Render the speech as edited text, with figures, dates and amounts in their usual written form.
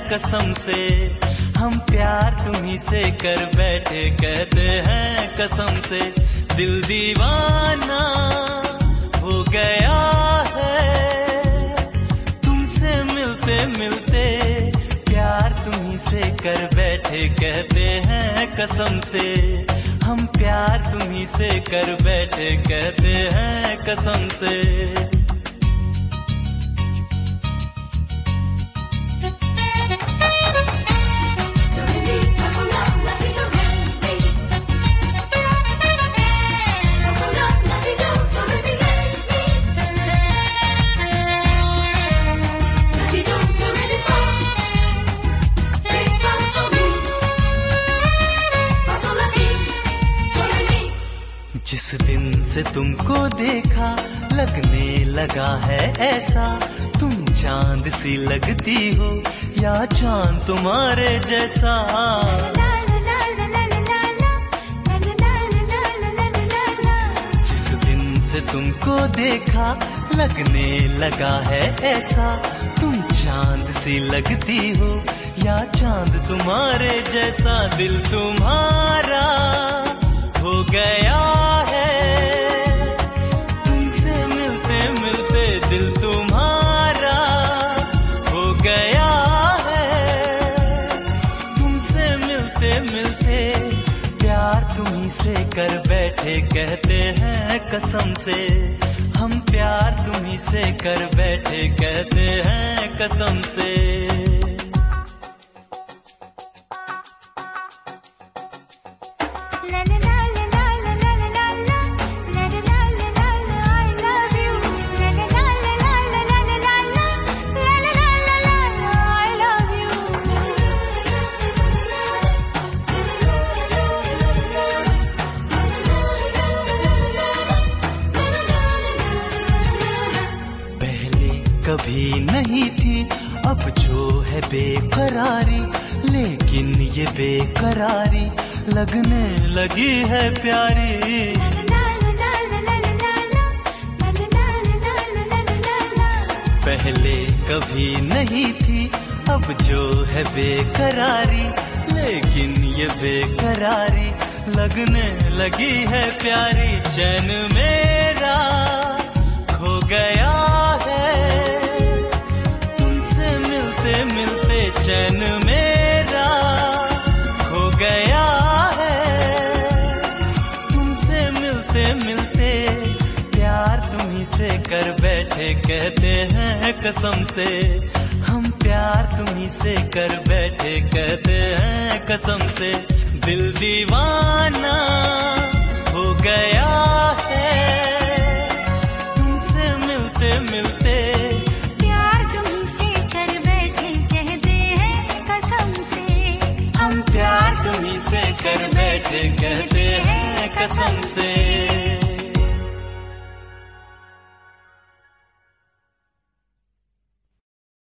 कसम से। हम प्यार तुम्ही से कर बैठे कहते हैं कसम से। दिल दीवाना हो गया है तुमसे मिलते मिलते। प्यार तुम्ही से कर बैठे कहते हैं कसम से। हम प्यार तुम्ही से कर बैठे कहते हैं कसम से। जिस दिन से तुमको देखा लगने लगा है ऐसा। तुम चांद सी लगती हो या चांद तुम्हारे जैसा। जिस दिन से तुमको देखा लगने लगा है ऐसा। तुम चांद सी लगती हो या चांद तुम्हारे जैसा। दिल तुम्हारा हो गया दिल तुम्हारा हो गया है तुमसे मिलते मिलते। प्यार तुम्ही से कर बैठे कहते हैं कसम से। हम प्यार तुम्ही से कर बैठे कहते हैं कसम से। कभी नहीं थी अब जो है बेकरारी। लेकिन ये बेकरारी लगने लगी है प्यारी। पहले कभी नहीं थी अब जो है बेकरारी। लेकिन ये बेकरारी लगने लगी है प्यारी। चैन मेरा खो गया मिलते चैन मेरा खो गया है तुमसे मिलते मिलते। प्यार तुम्ही से कर बैठे कहते हैं कसम से। हम प्यार तुम्ही से कर बैठे कहते हैं कसम से। दिल दीवाना हो गया है तुमसे मिलते मिलते। कर बैठे कहते हैं कसम से।